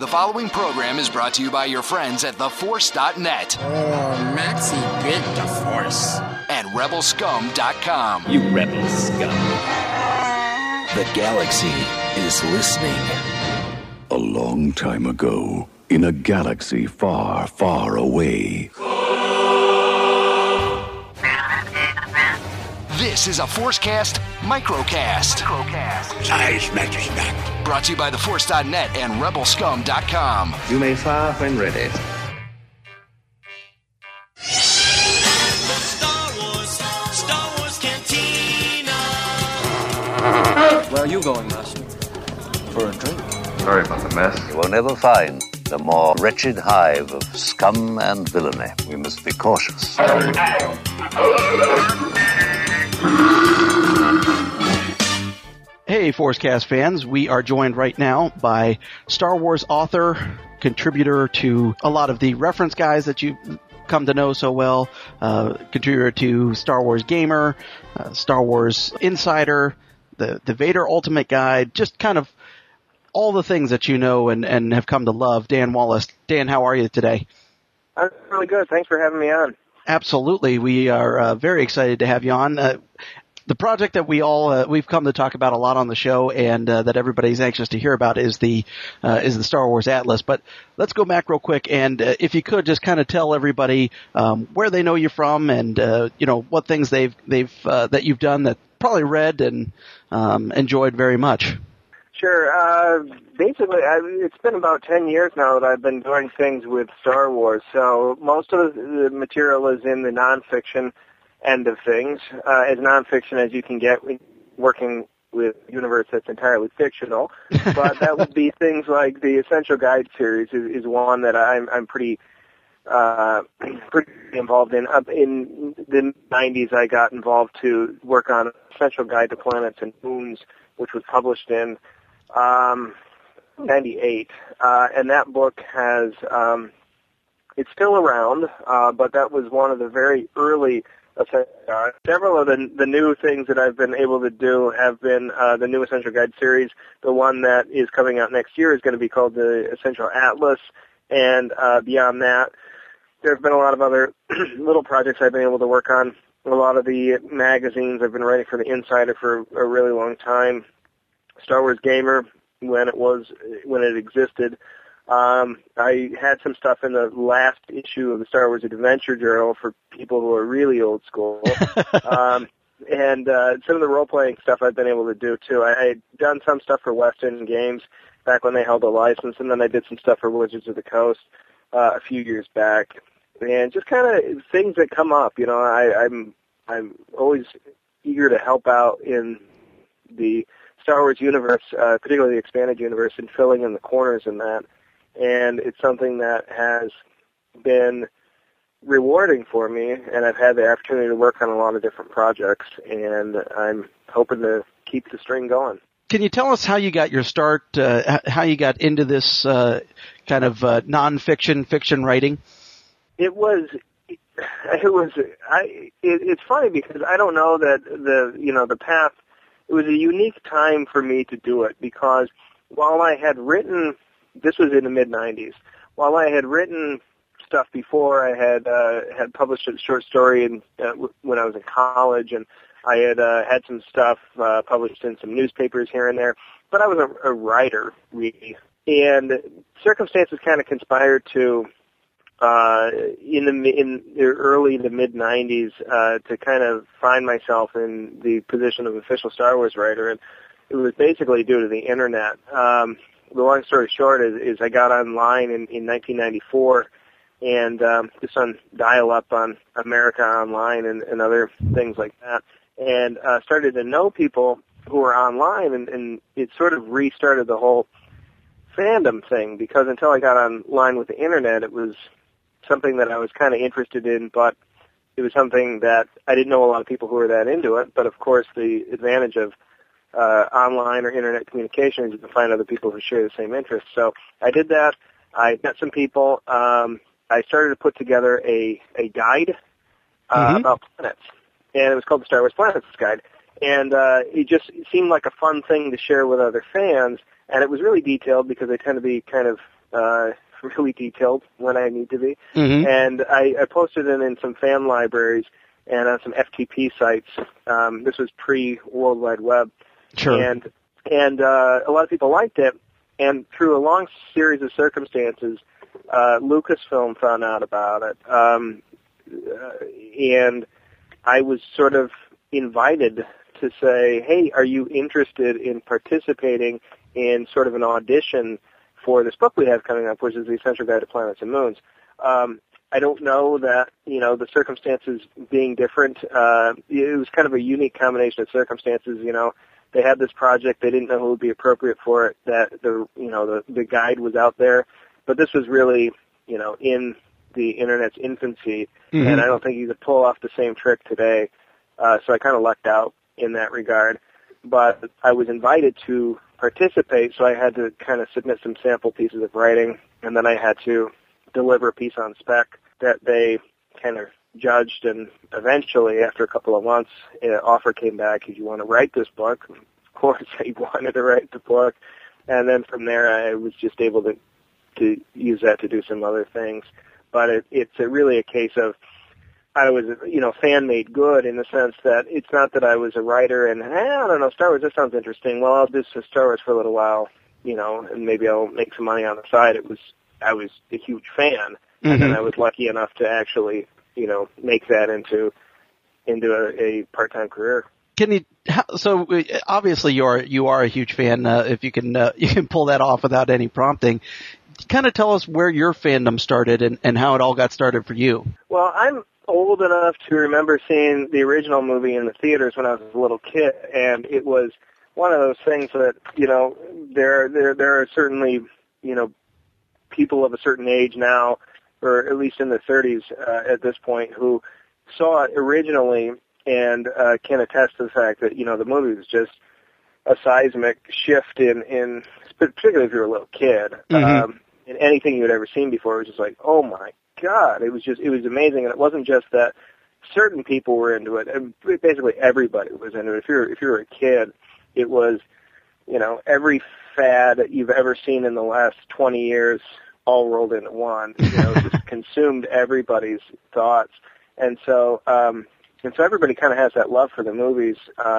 The following program is brought to you by your friends at TheForce.net. Oh, Maxie bit the Force. And RebelScum.com. You rebel scum. The galaxy is listening. A long time ago, in a galaxy far, far away. This is a ForceCast Microcast. Size matters not. Brought to you by TheForce.net and RebelScum.com. You may fire when ready. Star Wars Cantina. Where are you going, Master? For a drink? Sorry about the mess. You will never find the more wretched hive of scum and villainy. We must be cautious. Hey, ForceCast fans. We are joined right now by Star Wars author, contributor to a lot of the reference guys that you come to know so well, contributor to Star Wars Gamer, Star Wars Insider, the Vader Ultimate Guide, just kind of all the things that you know and have come to love. Dan Wallace. Dan, how are you today? I'm really good. Thanks for having me on. Absolutely. We are very excited to have you on. The project that we've come to talk about a lot on the show, and that everybody's anxious to hear about is the Star Wars Atlas. But let's go back real quick, and if you could just kind of tell everybody where they know you from, and what things they've that you've done that probably read and enjoyed very much. Sure. Basically, it's been about 10 years now that I've been doing things with Star Wars. So most of the material is in the nonfiction end of things, as nonfiction as you can get working with a universe that's entirely fictional. But that would be things like the Essential Guide series is one that I'm pretty involved in. In the 90s, I got involved to work on Essential Guide to Planets and Moons, which was published in 98. And that book has, it's still around, but that was one of the very early. Several of the new things that I've been able to do have been the new Essential Guide series. The one that is coming out next year is going to be called the Essential Atlas, and beyond that, there have been a lot of other little projects I've been able to work on. A lot of the magazines I've been writing for the Insider for a really long time. Star Wars Gamer, when it existed. I had some stuff in the last issue of the Star Wars Adventure Journal for people who are really old school. And some of the role-playing stuff I've been able to do, too. I had done some stuff for West End Games back when they held a license, and then I did some stuff for Wizards of the Coast a few years back. And just kind of things that come up. I'm always eager to help out in the Star Wars universe, particularly the expanded universe, and filling in the corners in that. And it's something that has been rewarding for me, and I've had the opportunity to work on a lot of different projects, and I'm hoping to keep the string going. Can you tell us how you got your start, how you got into this kind of non-fiction, fiction writing? It's funny because I don't know that the path, it was a unique time for me to do it, because while I had written, this was in the mid-'90s. While I had written stuff before, I had published a short story when I was in college, and I had some stuff published in some newspapers here and there. But I was a writer, really. And circumstances kind of conspired to, in the early to mid-'90s, to kind of find myself in the position of official Star Wars writer, and it was basically due to the Internet. The long story short is I got online in 1994, and just on dial-up on America Online and other things like that, and started to know people who were online, and it sort of restarted the whole fandom thing, because until I got online with the Internet, it was something that I was kind of interested in, but it was something that I didn't know a lot of people who were that into it. But of course, the advantage of online or internet communication is you can find other people who share the same interests. So I did that. I met some people. I started to put together a guide about planets, and it was called the Star Wars Planets Guide. And it just seemed like a fun thing to share with other fans, and it was really detailed because they tend to be kind of really detailed when I need to be. Mm-hmm. And I posted it in some fan libraries and on some FTP sites. This was pre-World Wide Web. Sure. And a lot of people liked it. And through a long series of circumstances, Lucasfilm found out about it. And I was sort of invited to say, hey, are you interested in participating in sort of an audition for this book we have coming up, which is The Essential Guide to Planets and Moons? I don't know that, the circumstances being different, it was kind of a unique combination of circumstances. They had this project, they didn't know who would be appropriate for it, that the guide was out there, but this was really, in the Internet's infancy, mm-hmm. and I don't think you could pull off the same trick today, so I kind of lucked out in that regard. But I was invited to participate, so I had to kind of submit some sample pieces of writing, and then I had to deliver a piece on spec that they kind of judged, and eventually, after a couple of months, an offer came back, if you want to write this book. Of course, I wanted to write the book, and then from there, I was just able to use that to do some other things. But it's really a case of I was, fan-made good in the sense that it's not that I was a writer and, I don't know, Star Wars, this sounds interesting. Well, I'll do some Star Wars for a little while, and maybe I'll make some money on the side. I was a huge fan, mm-hmm. and then I was lucky enough to actually, make that into a part-time career. So obviously you are a huge fan, if you can pull that off without any prompting. Kind of tell us where your fandom started and how it all got started for you. Well, I'm old enough to remember seeing the original movie in the theaters when I was a little kid, and it was one of those things that, there are certainly, people of a certain age now, or at least in their 30s at this point, who saw it originally and can attest to the fact that, the movie was just a seismic shift in particularly if you're a little kid, mm-hmm. In anything you had ever seen before. It was just like, oh my God, it was amazing. And it wasn't just that certain people were into it, and basically everybody was into it. If you were a kid, it was, every fad that you've ever seen in the last 20 years all rolled into one. It just consumed everybody's thoughts. And so everybody kind of has that love for the movies.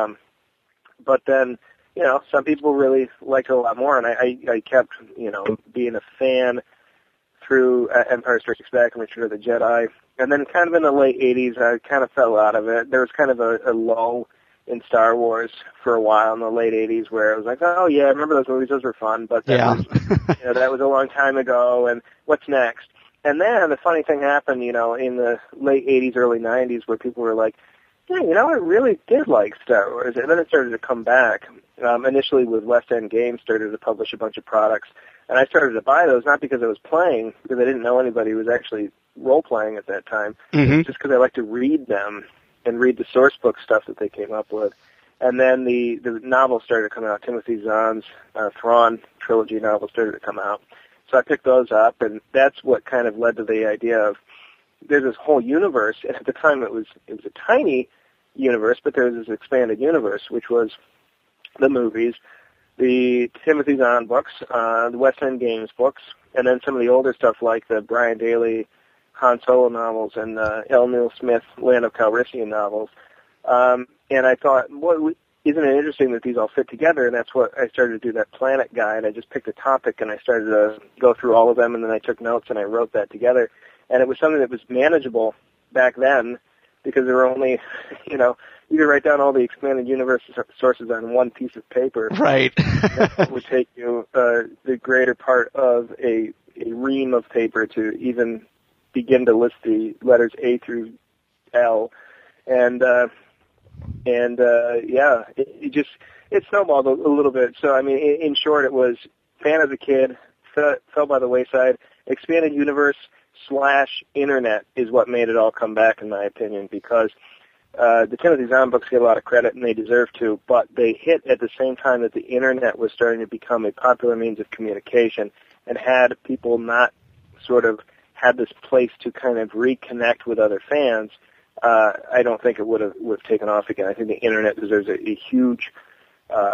But then, some people really liked it a lot more, and I kept, being a fan through Empire Strikes Back and Return of the Jedi. And then kind of in the late 80s, I kind of fell out of it. There was kind of a lull in Star Wars for a while in the late 80s where I was like, oh, yeah, I remember those movies. Those were fun. But that was, that was a long time ago, and what's next? And then the funny thing happened, in the late 80s, early 90s, where people were like, yeah, I really did like Star Wars. And then it started to come back. Initially with West End Games, started to publish a bunch of products. And I started to buy those, not because I was playing, because I didn't know anybody who was actually role-playing at that time, mm-hmm. just because I liked to read them and read the source book stuff that they came up with. And then the novels started to come out. Timothy Zahn's Thrawn trilogy novels started to come out. So I picked those up, and that's what kind of led to the idea of there's this whole universe, and at the time it was a tiny universe, but there was this expanded universe, which was the movies, the Timothy Zahn books, the West End Games books, and then some of the older stuff like the Brian Daley Han Solo novels and L. Neil Smith Land of Calrissian novels. And I thought, isn't it interesting that these all fit together? And that's what I started to do, that Planet Guide. I just picked a topic and I started to go through all of them, and then I took notes and I wrote that together. And it was something that was manageable back then because there were only, you could write down all the expanded universe sources on one piece of paper. Right. It would take you the greater part of a ream of paper to even begin to list the letters A through L. And it snowballed a little bit. So, I mean, in short, it was fan as a kid, fell by the wayside, expanded universe / internet is what made it all come back, in my opinion, because the Timothy Zahn books get a lot of credit, and they deserve to, but they hit at the same time that the internet was starting to become a popular means of communication and had people not sort of had this place to kind of reconnect with other fans. I don't think it would have taken off again. I think the internet deserves a huge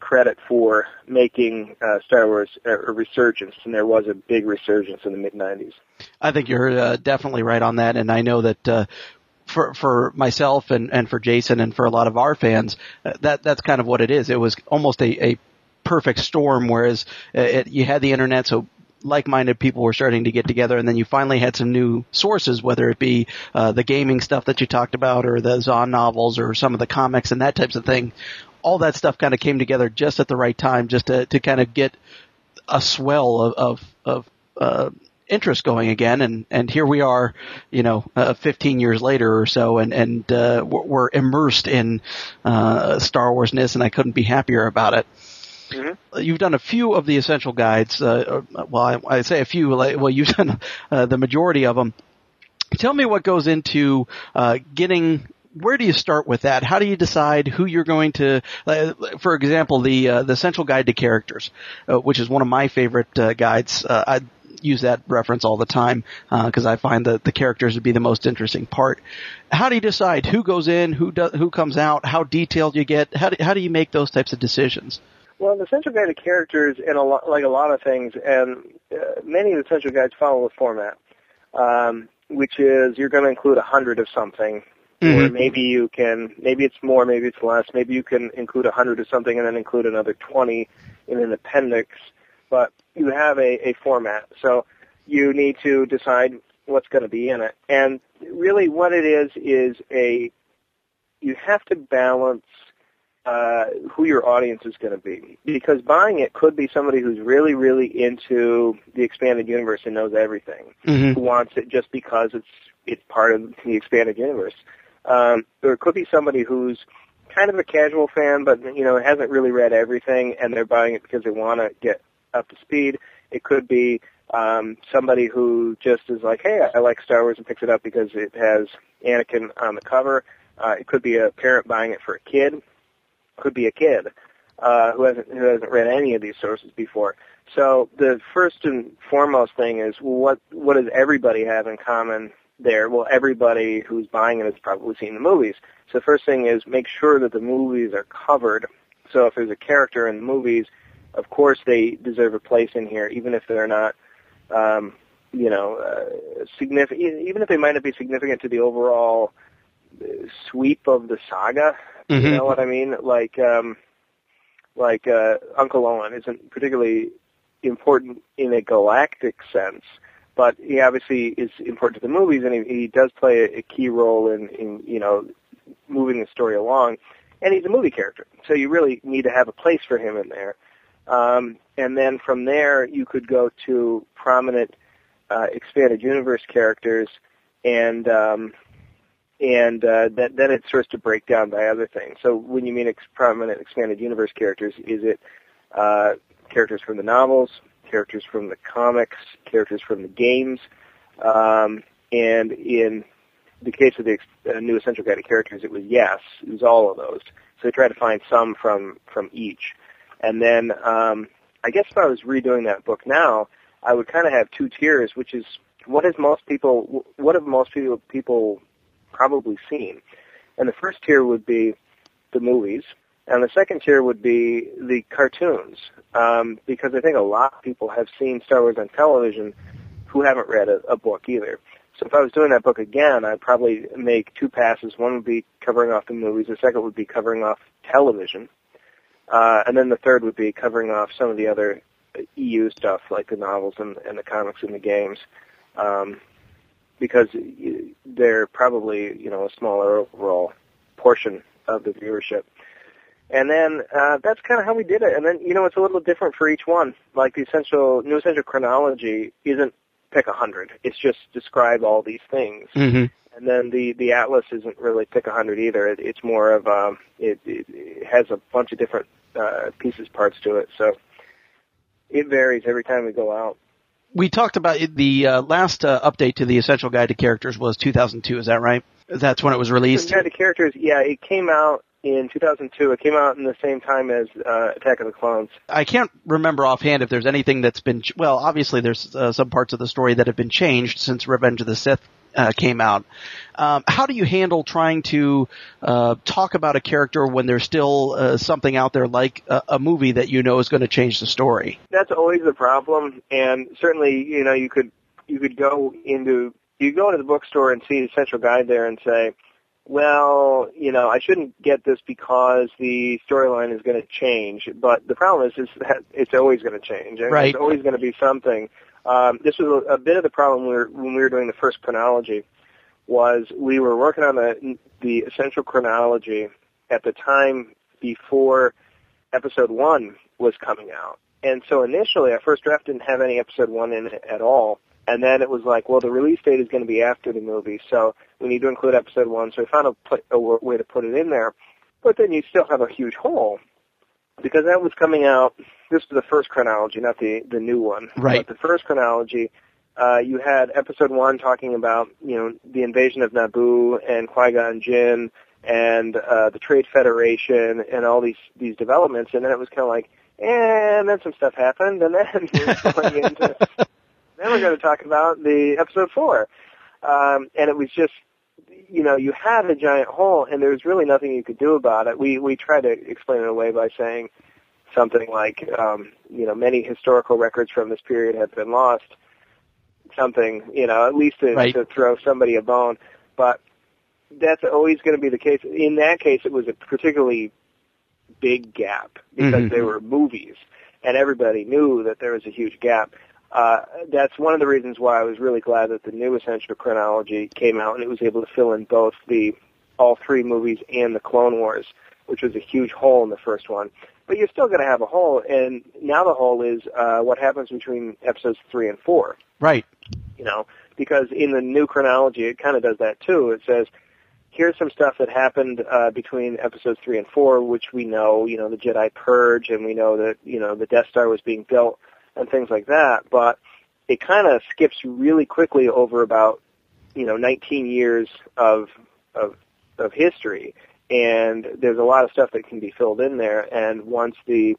credit for making Star Wars a resurgence, and there was a big resurgence in the mid-'90s. I think you're definitely right on that, and I know that for myself and for Jason and for a lot of our fans, that's kind of what it is. It was almost a perfect storm, whereas you had the internet, so like-minded people were starting to get together, and then you finally had some new sources, whether it be the gaming stuff that you talked about, or the Zahn novels, or some of the comics and that types of thing. All that stuff kind of came together just at the right time, just to kind of get a swell of interest going again, and here we are, 15 years later or so, and we're immersed in Star Wars-ness, and I couldn't be happier about it. Mm-hmm. You've done a few of the essential guides. I say a few. You've done the majority of them. Tell me what goes into getting. Where do you start with that? How do you decide who you're going to? For example, the Essential Guide to Characters, which is one of my favorite guides. I use that reference all the time because I find that the characters would be the most interesting part. How do you decide who goes in, who comes out, how detailed you get? How do you make those types of decisions? Well, the Essential Guide to Characters, and like a lot of things, and many of the Essential Guides follow a format, which is you're going to include 100 of something, or maybe it's more, maybe it's less, maybe you can include 100 of something and then include another 20 in an appendix, but you have a format, so you need to decide what's going to be in it. And really what it is you have to balance who your audience is going to be, because buying it could be somebody who's really, really into the expanded universe and knows everything, who wants it just because it's part of the expanded universe. Or it could be somebody who's kind of a casual fan, but hasn't really read everything, and they're buying it because they want to get up to speed. It could be somebody who just is like, hey, I like Star Wars, and picks it up because it has Anakin on the cover. It could be a parent buying it for a kid. Could be a kid who hasn't read any of these sources before. So the first and foremost thing is, what does everybody have in common there? Well, everybody who's buying it has probably seen the movies. So the first thing is make sure that the movies are covered. So if there's a character in the movies, of course they deserve a place in here, even if they're not significant, even if they might not be significant to the overall sweep of the saga. You know what I mean? Like Uncle Owen isn't particularly important in a galactic sense, but he obviously is important to the movies, and he does play a key role in moving the story along. And he's a movie character, so you really need to have a place for him in there. And then from there, you could go to prominent expanded universe characters, and then it starts to break down by other things. So when you mean prominent expanded universe characters, is it characters from the novels, characters from the comics, characters from the games? And in the case of the new Essential Guide to Characters, it was all of those. So they tried to find some from each. And then I guess if I was redoing that book now, I would kind of have two tiers, which is what have most people probably seen. And the first tier would be the movies, and the second tier would be the cartoons, because I think a lot of people have seen Star Wars on television who haven't read a book either. So if I was doing that book again, I'd probably make two passes. One would be covering off the movies, the second would be covering off television, and then the third would be covering off some of the other EU stuff, like the novels and the comics and the games. Because they're probably, a smaller overall portion of the viewership. And then that's kind of how we did it. And then, it's a little different for each one. Like the new essential chronology isn't pick 100. It's just describe all these things. And then the Atlas isn't really pick 100 either. It's more of it has a bunch of different parts to it. So it varies every time we go out. We talked about the last update to the Essential Guide to Characters was 2002, is that right? That's when it was released? The Guide to Characters, yeah, it came out in 2002. It came out in the same time as Attack of the Clones. I can't remember offhand if there's anything that's been, obviously there's some parts of the story that have been changed since Revenge of the Sith came out. How do you handle trying to talk about a character when there's still something out there like a movie that you know is going to change the story? That's always a problem, and certainly, you could go into the bookstore and see Essential Guide there and say, well, I shouldn't get this because the storyline is going to change. But the problem is that it's always going to change. Right. There's always going to be something. This was a bit of the problem when we were doing the first chronology. Was we were working on the essential chronology at the time before episode 1 was coming out. And so initially, our first draft didn't have any episode 1 in it at all. And then it was like, well, the release date is going to be after the movie, so we need to include episode 1. So we found a way to put it in there. But then you still have a huge hole, because that was coming out, this was the first chronology, not the new one. Right. But the first chronology, you had episode 1 talking about, the invasion of Naboo and Qui-Gon Jinn and the Trade Federation and all these developments, and then it was kind of like, and then some stuff happened, and then we're going into... Then we're going to talk about the episode 4. And it was just, you had a giant hole, and there was really nothing you could do about it. We tried to explain it away by saying something like, many historical records from this period have been lost. Something, at least to throw somebody a bone. But that's always going to be the case. In that case, it was a particularly big gap because they were movies, and everybody knew that there was a huge gap. That's one of the reasons why I was really glad that the new Essential Chronology came out, and it was able to fill in both all 3 movies and the Clone Wars, which was a huge hole in the first one. But you're still going to have a hole, and now the hole is what happens between episodes 3 and 4. Right. Because in the new chronology, it kind of does that too. It says, here's some stuff that happened between episodes 3 and 4, which we know, the Jedi Purge, and we know that, the Death Star was being built, and things like that, but it kind of skips really quickly over about, 19 years of history, and there's a lot of stuff that can be filled in there, and once a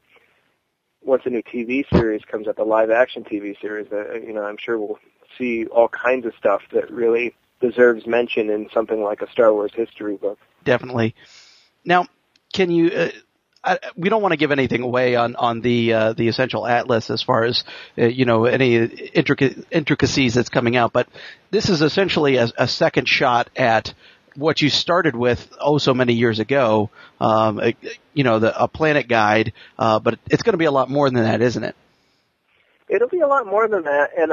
new TV series comes out, the live-action TV series, I'm sure we'll see all kinds of stuff that really deserves mention in something like a Star Wars history book. Definitely. Now, can you... we don't want to give anything away on the Essential Atlas as far as any intricacies that's coming out, but this is essentially a second shot at what you started with so many years ago. A planet guide, but it's going to be a lot more than that, isn't it? It'll be a lot more than that, and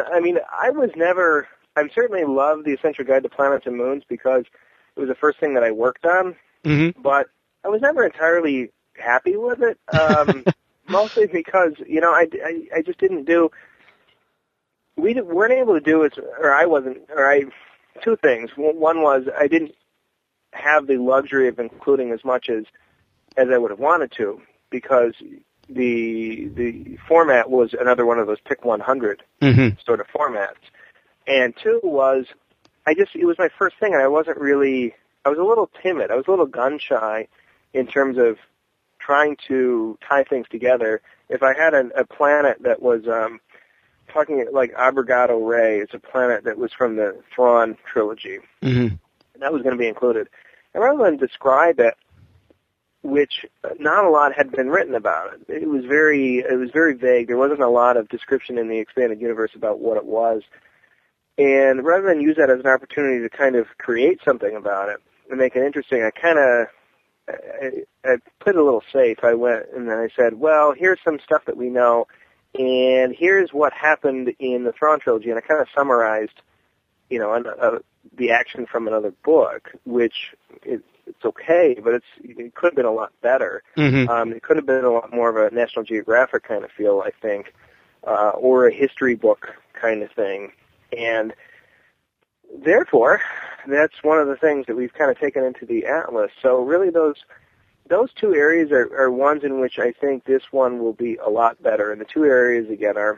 I certainly love the Essential Guide to Planets and Moons because it was the first thing that I worked on, but I was never entirely happy with it, mostly because, I just didn't we weren't able to do it, two things. One was I didn't have the luxury of including as much as I would have wanted to, because the format was another one of those pick 100 sort of formats. And 2 was, it was my first thing, and I was a little timid. I was a little gun-shy in terms of trying to tie things together. If I had a planet that was talking like Abrogado Ray, it's a planet that was from the Thrawn trilogy, and that was going to be included. And rather than describe it, which not a lot had been written about it, it was very vague. There wasn't a lot of description in the expanded universe about what it was. And rather than use that as an opportunity to kind of create something about it and make it interesting, I played a little safe. I went and then I said, well, here's some stuff that we know, and here's what happened in the Thrawn trilogy, and I kind of summarized, the action from another book, which it's okay, but it could have been a lot better. It could have been a lot more of a National Geographic kind of feel, I think, or a history book kind of thing. And therefore, that's one of the things that we've kind of taken into the Atlas. So really those 2 areas are ones in which I think this one will be a lot better. And the 2 areas, again, are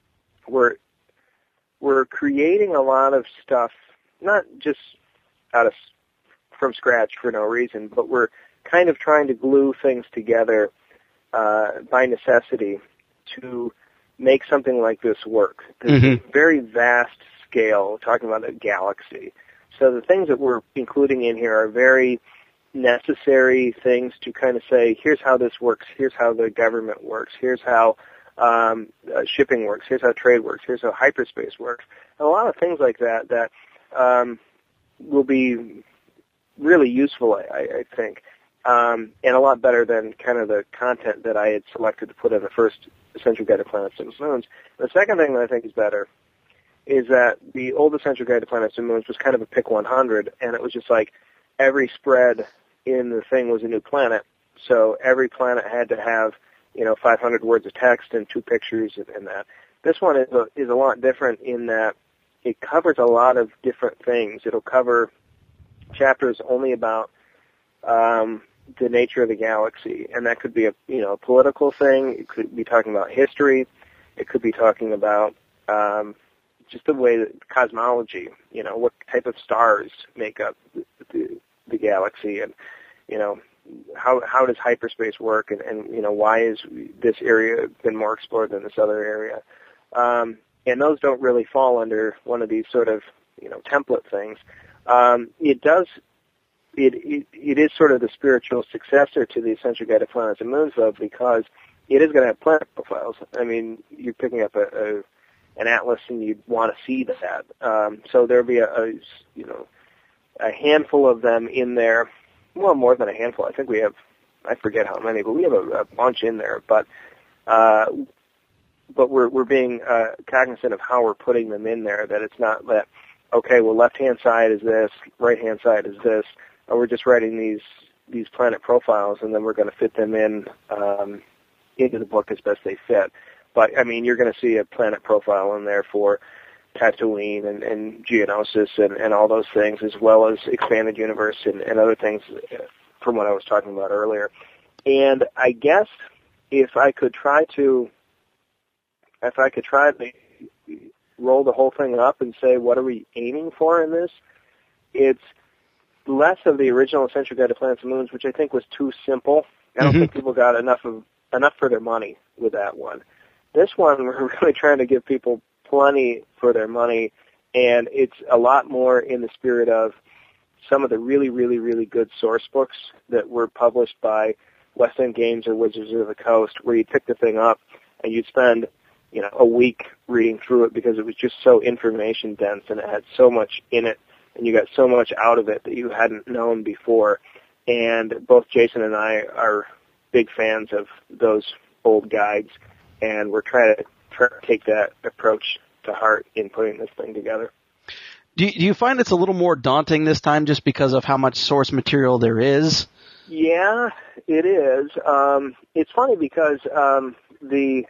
we're creating a lot of stuff, not just from scratch for no reason, but we're kind of trying to glue things together by necessity to make something like this work. This very vast scale, talking about a galaxy, So the things that we're including in here are very necessary things to kind of say, here's how this works, here's how the government works, here's how shipping works, here's how trade works, here's how hyperspace works, and a lot of things like that will be really useful, I think, and a lot better than kind of the content that I had selected to put in the first Essential Guide to Planets and Moons. The second thing that I think is better is that the old Essential Guide to Planets and Moons was kind of a pick 100, and it was just like every spread in the thing was a new planet, so every planet had to have 500 words of text and 2 pictures and that. This one is a lot different in that it covers a lot of different things. It'll cover chapters only about the nature of the galaxy, and that could be a political thing. It could be talking about history. It could be talking about just the way that cosmology, what type of stars make up the galaxy, and how does hyperspace work, and why is this area been more explored than this other area, and those don't really fall under one of these sort of template things. It is sort of the spiritual successor to the Essential Guide to Planets and Moons, though, because it is going to have planet profiles. I mean, you're picking up an atlas, and you'd want to see that. So there'll be a handful of them in there. Well, more than a handful. I think we have, I forget how many, but we have a bunch in there. But we're being cognizant of how we're putting them in there. That it's not that, okay, well, left-hand side is this, right-hand side is this. Or we're just writing these planet profiles, and then we're going to fit them in into the book as best they fit. But I mean, you're going to see a planet profile in there for Tatooine and Geonosis and all those things, as well as Expanded Universe and other things from what I was talking about earlier. And I guess if I could try to roll the whole thing up and say, what are we aiming for in this? It's less of the original Essential Guide to Planets and Moons, which I think was too simple. I don't think people got enough for their money with that one. This one, we're really trying to give people plenty for their money, and it's a lot more in the spirit of some of the really, really, really good source books that were published by West End Games or Wizards of the Coast, where you pick the thing up and you'd spend a week reading through it because it was just so information dense and it had so much in it, and you got so much out of it that you hadn't known before. And both Jason and I are big fans of those old guides, and we're trying to take that approach to heart in putting this thing together. Do you find it's a little more daunting this time just because of how much source material there is? Yeah, it is. It's funny because the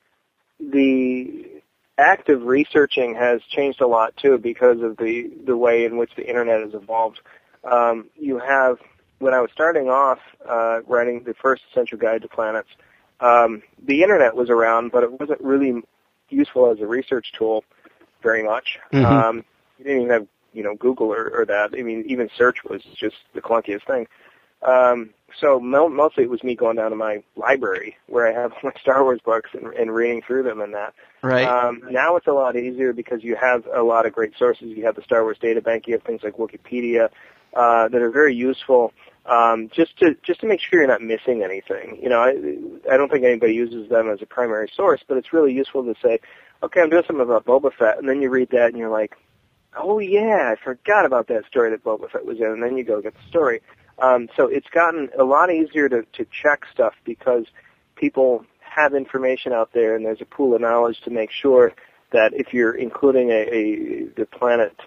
act of researching has changed a lot too because of the way in which the internet has evolved. You have, when I was starting off writing the first Essential Guide to Planets, the internet was around, but it wasn't really useful as a research tool very much. Mm-hmm. You didn't even have Google or that. I mean, even search was just the clunkiest thing. So mostly it was me going down to my library where I have my Star Wars books and reading through them and that. Right. Now it's a lot easier because you have a lot of great sources. You have the Star Wars Data Bank. You have things like Wikipedia that are very useful just to make sure you're not missing anything. I don't think anybody uses them as a primary source, but it's really useful to say, okay, I'm doing something about Boba Fett, and then you read that and you're like, oh yeah, I forgot about that story that Boba Fett was in, and then you go get the story. So it's gotten a lot easier to check stuff because people have information out there, and there's a pool of knowledge to make sure that if you're including the planet,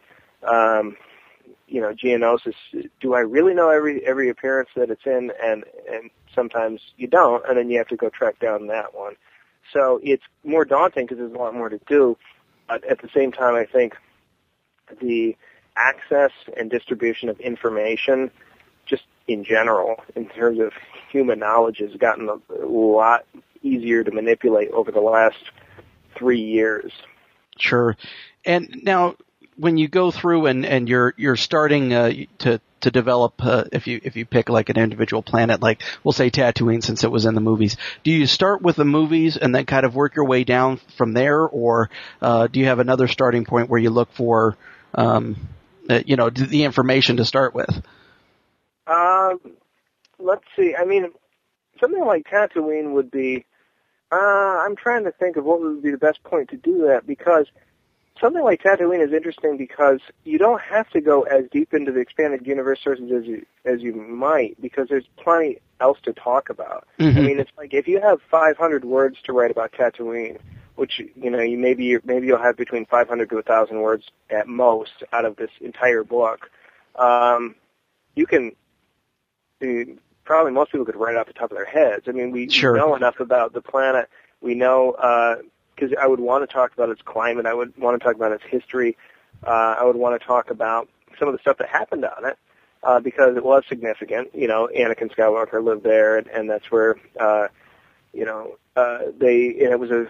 Geonosis, do I really know every appearance that it's in? And sometimes you don't, and then you have to go track down that one. So it's more daunting because there's a lot more to do, but at the same time, I think the access and distribution of information just in general, in terms of human knowledge, has gotten a lot easier to manipulate over the last 3 years. Sure. And now, when you go through and you're starting to develop, if you pick like an individual planet, like we'll say Tatooine, since it was in the movies, do you start with the movies and then kind of work your way down from there, or do you have another starting point where you look for the information to start with? Let's see. I mean, something like Tatooine would be. I'm trying to think of what would be the best point to do that, because something like Tatooine is interesting because you don't have to go as deep into the expanded universe sources as you might, because there's plenty else to talk about. Mm-hmm. I mean, it's like if you have 500 words to write about Tatooine, which maybe you'll have between 500 to 1,000 words at most out of this entire book. You can probably most people could write it off the top of their heads. I mean, we know enough about the planet. We know because I would want to talk about its climate. I would want to talk about its history. I would want to talk about some of the stuff that happened on it because it was significant. Anakin Skywalker lived there, and that's where it was a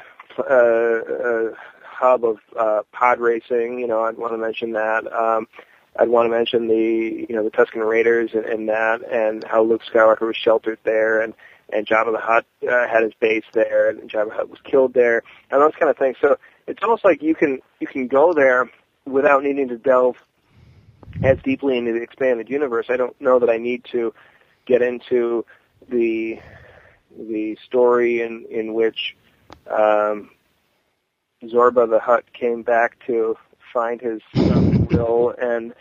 hub of pod racing. I'd want to mention that. I'd want to mention the Tusken Raiders and that, and how Luke Skywalker was sheltered there, and Jabba the Hutt had his base there, and Jabba the Hutt was killed there, and those kind of things. So it's almost like you can go there without needing to delve as deeply into the expanded universe. I don't know that I need to get into the story in which Zorba the Hutt came back to find his will, and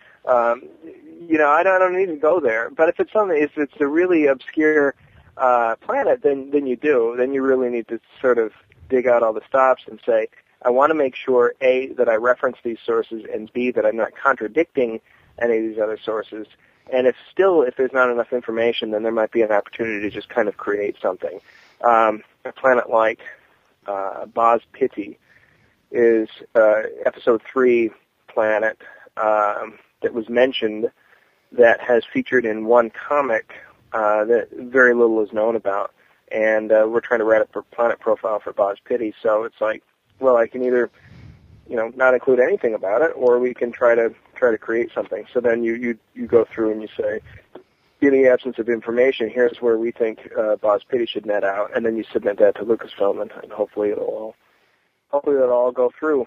I don't need to go there. But if it's a really obscure planet, then you do. Then you really need to sort of dig out all the stops and say, I want to make sure, A, that I reference these sources, and B, that I'm not contradicting any of these other sources. And if there's not enough information, then there might be an opportunity to just kind of create something. A planet like Boz Pitti is episode 3 planet that was mentioned that has featured in one comic that very little is known about, and we're trying to write up a planet profile for Boz Pitti. So it's like, well, I can either not include anything about it, or we can try to create something. So then you go through and you say, in the absence of information, here's where we think Boz Pitti should net out, and then you submit that to Lucasfilm, and hopefully it'll all go through.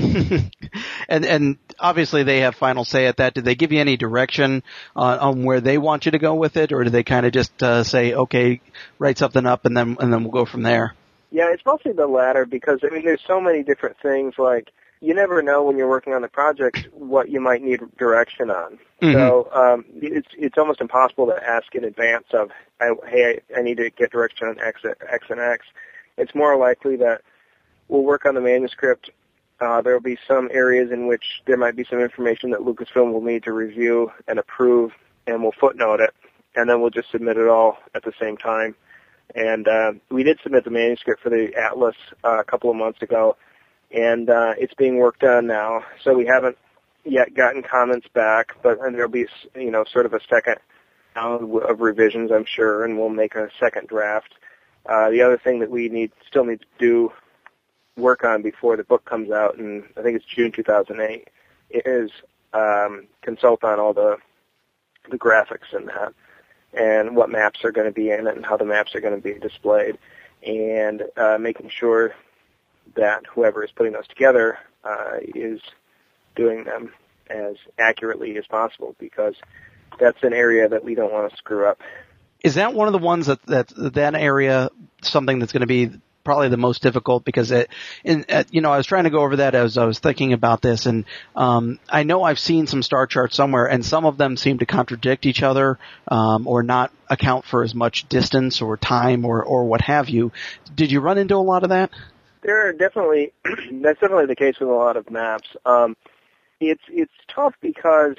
And obviously they have final say at that. Did they give you any direction on where they want you to go with it, or do they kind of just say, okay, write something up and then we'll go from there? Yeah, it's mostly the latter, because there's so many different things. Like, you never know when you're working on the project what you might need direction on. Mm-hmm. So it's almost impossible to ask in advance of, hey, I need to get direction on X and X. It's more likely that we'll work on the manuscript. There will be some areas in which there might be some information that Lucasfilm will need to review and approve, and we'll footnote it, and then we'll just submit it all at the same time. And we did submit the manuscript for the Atlas a couple of months ago, and it's being worked on now. So we haven't yet gotten comments back, but there'll be sort of a second round of revisions, I'm sure, and we'll make a second draft. The other thing that we still need to do work on before the book comes out, and I think it's June 2008, is consult on all the graphics in that, and what maps are going to be in it, and how the maps are going to be displayed, and making sure that whoever is putting those together is doing them as accurately as possible, because that's an area that we don't want to screw up. Is that one of the ones that area something that's going to be probably the most difficult? Because I was trying to go over that as I was thinking about this, and I know I've seen some star charts somewhere, and some of them seem to contradict each other, or not account for as much distance or time or what have you. Did you run into a lot of that? That's definitely the case with a lot of maps. It's tough because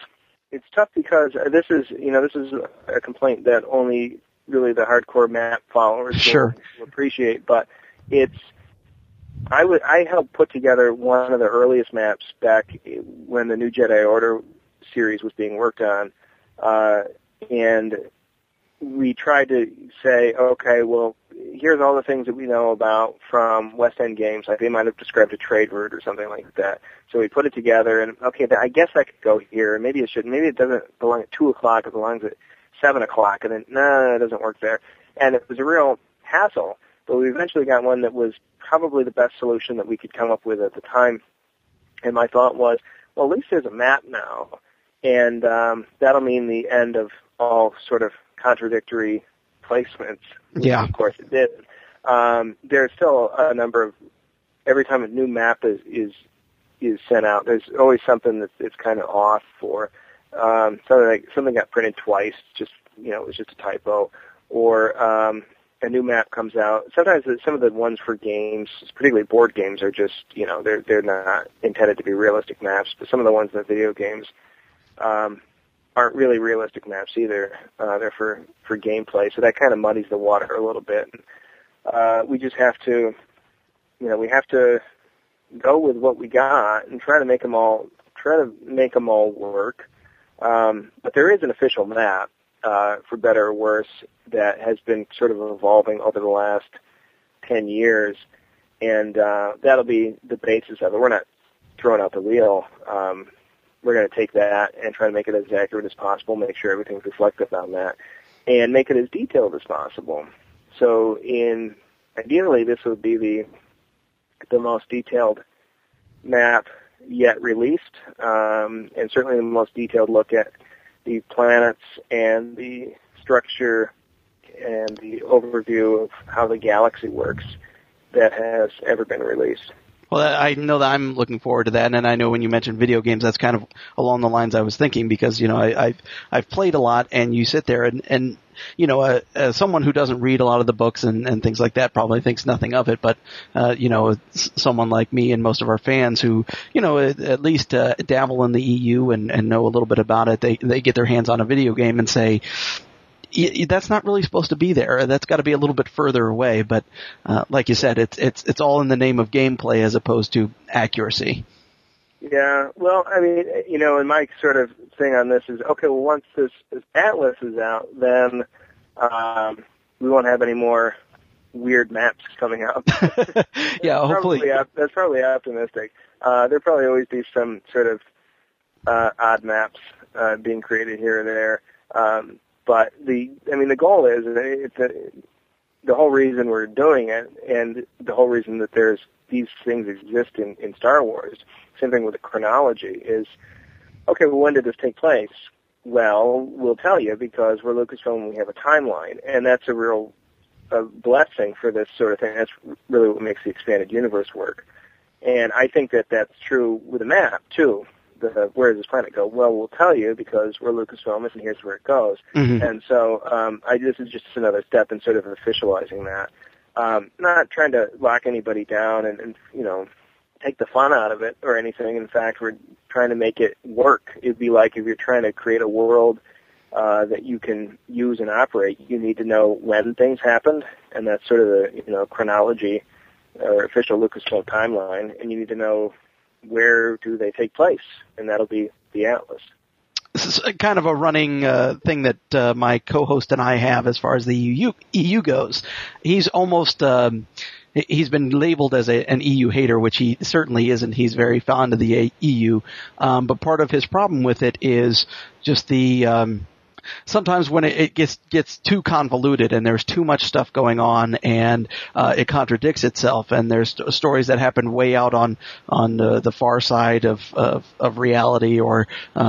this is a complaint that only really the hardcore map followers will appreciate, but I helped put together one of the earliest maps back when the New Jedi Order series was being worked on, and we tried to say, okay, well, here's all the things that we know about from West End games. Like, they might have described a trade route or something like that. So we put it together, and okay, I guess I could go here, and maybe it shouldn't. Maybe it doesn't belong at 2 o'clock. It belongs at 7 o'clock, and then, no, it doesn't work there. And it was a real hassle, but we eventually got one that was probably the best solution that we could come up with at the time. And my thought was, well, at least there's a map now, And that'll mean the end of all sort of contradictory placements. Yeah. Of course it did. There's still a number of, every time a new map is sent out, there's always something that's kind of off for. Something got printed twice, just, it was just a typo. Or a new map comes out. Sometimes some of the ones for games, particularly board games, are just, they're not intended to be realistic maps, but some of the ones in the video games aren't really realistic maps either. They're for gameplay, so that kind of muddies the water a little bit. We just have to, we have to go with what we got and try to make them all work. But there is an official map, for better or worse, that has been sort of evolving over the last 10 years, and that'll be the basis of it. We're not throwing out the wheel. We're going to take that and try to make it as accurate as possible, make sure everything's reflective on that, and make it as detailed as possible. So ideally, this would be the most detailed map yet released, and certainly the most detailed look at the planets and the structure and the overview of how the galaxy works that has ever been released. Well, I know that I'm looking forward to that, and I know when you mentioned video games, that's kind of along the lines I was thinking, because I've played a lot, and you sit there and as someone who doesn't read a lot of the books and things like that probably thinks nothing of it, but someone like me and most of our fans who at least dabble in the EU and know a little bit about it, they get their hands on a video game and say, that's not really supposed to be there. That's got to be a little bit further away. But like you said, it's all in the name of gameplay as opposed to accuracy. Yeah, well, I mean, and my sort of thing on this is, okay, well, once this atlas is out, then we won't have any more weird maps coming out. Yeah, hopefully. That's probably optimistic. There'll probably always be some sort of odd maps being created here and there. But the goal is, the whole reason we're doing it, and the whole reason that these things exist in Star Wars, same thing with the chronology, is, okay, well, when did this take place? Well, we'll tell you, because we're Lucasfilm and we have a timeline, and that's a real blessing for this sort of thing. That's really what makes the expanded universe work. And I think that that's true with a map, too. Where does this planet go? Well, we'll tell you, because we're Lucasfilm, and here's where it goes. Mm-hmm. And so this is just another step in sort of officializing that. Not trying to lock anybody down and take the fun out of it or anything. In fact, we're trying to make it work. It'd be like if you're trying to create a world that you can use and operate, you need to know when things happened, and that's sort of the chronology or official Lucasfilm timeline, and you need to know where do they take place, and that'll be the Atlas. This is kind of a running thing that my co-host and I have as far as the EU goes. He's almost he's been labeled as an EU hater, which he certainly isn't. He's very fond of the EU, but part of his problem with it is just the sometimes when it gets too convoluted and there's too much stuff going on and it contradicts itself, and there's stories that happen way out on the far side of reality, or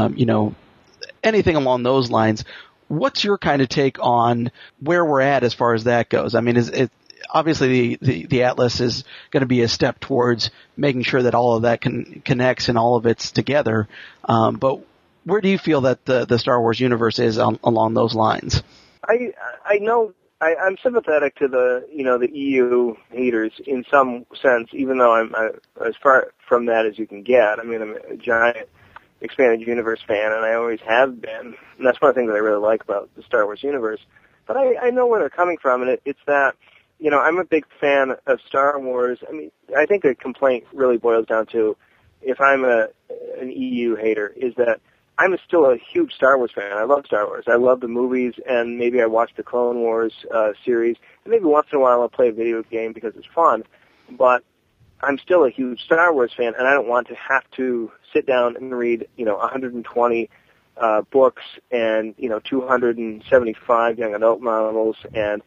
anything along those lines. What's your kind of take on where we're at as far as that goes? I mean, obviously the Atlas is going to be a step towards making sure that all of that connects and all of it's together, but where do you feel that the Star Wars universe is along those lines? I know I'm sympathetic to the EU haters in some sense, even though I'm as far from that as you can get. I mean, I'm a giant expanded universe fan, and I always have been, and that's one of the things that I really like about the Star Wars universe. But I know where they're coming from, and it's that I'm a big fan of Star Wars. I mean, I think the complaint really boils down to, if I'm an EU hater, is that I'm still a huge Star Wars fan. I love Star Wars. I love the movies, and maybe I watch the Clone Wars series, and maybe once in a while I'll play a video game because it's fun, but I'm still a huge Star Wars fan, and I don't want to have to sit down and read, 120 books and, 275 young adult novels and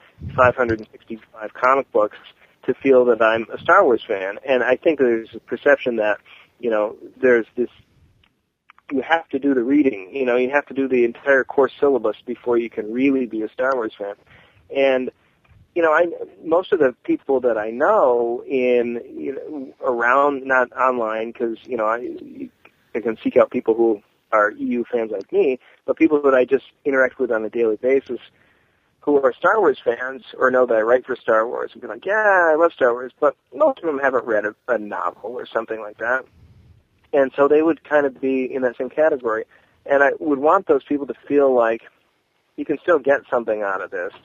565 comic books to feel that I'm a Star Wars fan. And I think there's a perception that, there's this you have to do the reading. You know, you have to do the entire course syllabus before you can really be a Star Wars fan. And you know, most of the people that I know around, not online, because you know I can seek out people who are EU fans like me, but people that I just interact with on a daily basis who are Star Wars fans or know that I write for Star Wars and be like, yeah, I love Star Wars, but most of them haven't read a novel or something like that. And so they would kind of be in that same category. And I would want those people to feel like you can still get something out of this,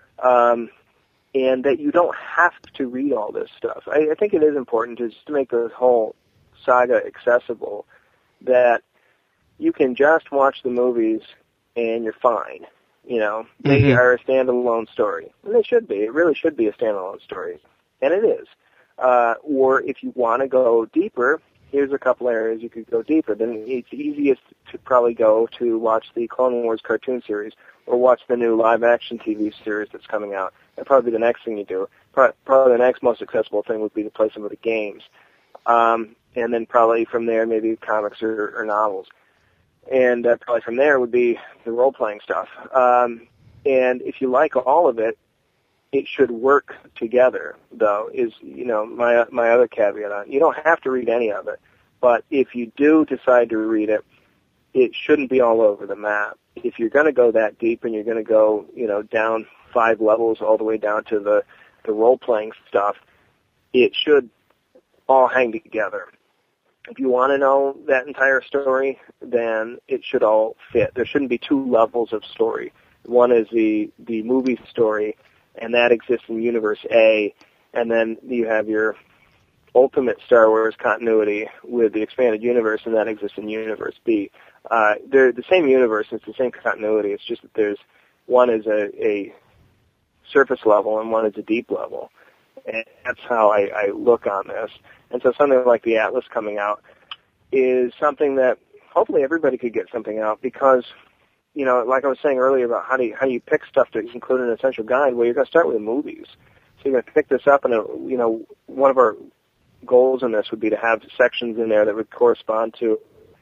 and that you don't have to read all this stuff. I think it is important to just make the whole saga accessible, that you can just watch the movies and you're fine. You know, they are a standalone story. And they should be. It really should be a standalone story. And it is. Or if you want to go deeper, here's a couple areas you could go deeper. Then it's easiest to probably go to watch the Clone Wars cartoon series or watch the new live-action TV series that's coming out. That'd probably be the next thing you do. Probably the next most accessible thing would be to play some of the games. And then probably from there, maybe comics or novels. And probably from there would be the role-playing stuff. And if you like all of it, it should work together, though, is, you know, my other caveat on it. You don't have to read any of it, but if you do decide to read it, it shouldn't be all over the map. If you're going to go that deep and you're going to go, you know, down 5 levels all the way down to the role-playing stuff, it should all hang together. If you want to know that entire story, then it should all fit. There shouldn't be 2 levels of story. One is the movie story, and that exists in Universe A, and then you have your ultimate Star Wars continuity with the expanded universe, and that exists in Universe B. They're the same universe, it's the same continuity, it's just that there's one is a surface level and one is a deep level. And that's how I look on this. And so something like the Atlas coming out is something that hopefully everybody could get something out, because, you know, like I was saying earlier about how do you pick stuff to include in an essential guide, well, you're going to start with movies. So you're going to pick this up, and, you know, one of our goals in this would be to have sections in there that would correspond to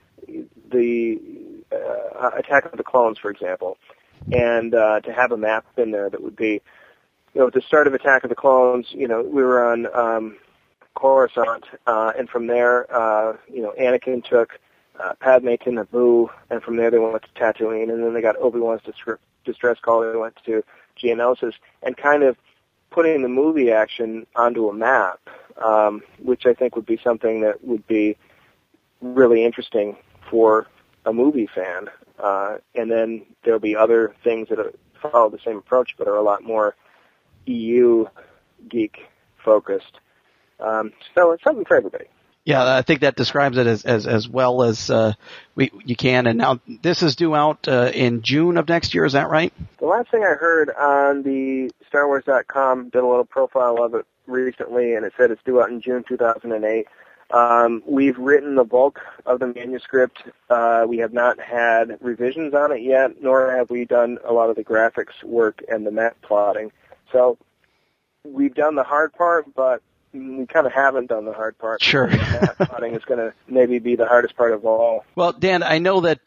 the Attack of the Clones, for example, and to have a map in there that would be, you know, at the start of Attack of the Clones, you know, we were on Coruscant, and from there, you know, Anakin took Padme to Naboo, and from there they went to Tatooine, and then they got Obi-Wan's distress call, they went to Geonosis, and kind of putting the movie action onto a map, which I think would be something that would be really interesting for a movie fan. And then there'll be other things that follow the same approach, but are a lot more EU geek focused. So it's something for everybody. Yeah, I think that describes it as well as you can. And now this is due out in June of next year. Is that right? The last thing I heard on the StarWars.com, did a little profile of it recently, and it said it's due out in June 2008. We've written the bulk of the manuscript. We have not had revisions on it yet, nor have we done a lot of the graphics work and the map plotting. So we've done the hard part, but we kind of haven't done the hard part. Sure. Map plotting is going to maybe be the hardest part of all. Well, Dan, I know that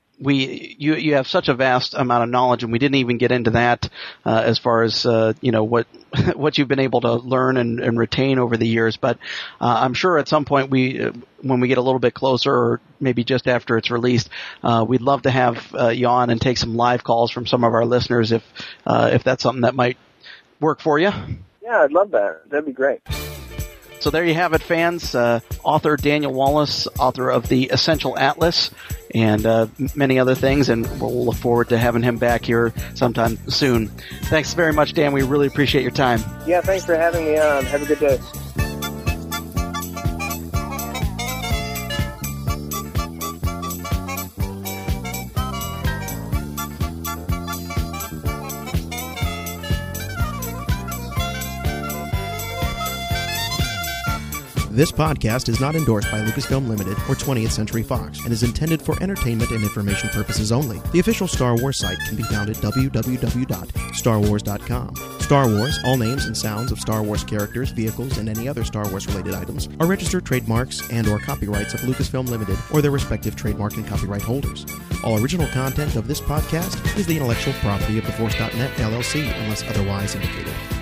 you have such a vast amount of knowledge, and we didn't even get into that as far as you know, what you've been able to learn and retain over the years. But I'm sure at some point when we get a little bit closer, or maybe just after it's released, we'd love to have you on and take some live calls from some of our listeners if that's something that might work for you. Yeah, I'd love that. That'd be great. So there you have it, fans. Author Daniel Wallace, author of The Essential Atlas, and many other things, and we'll look forward to having him back here sometime soon. Thanks very much, Dan. We really appreciate your time. Yeah, thanks for having me on. Have a good day. This podcast is not endorsed by Lucasfilm Limited or 20th Century Fox and is intended for entertainment and information purposes only. The official Star Wars site can be found at www.starwars.com. Star Wars, all names and sounds of Star Wars characters, vehicles, and any other Star Wars-related items are registered trademarks and or copyrights of Lucasfilm Limited or their respective trademark and copyright holders. All original content of this podcast is the intellectual property of TheForce.net, LLC, unless otherwise indicated.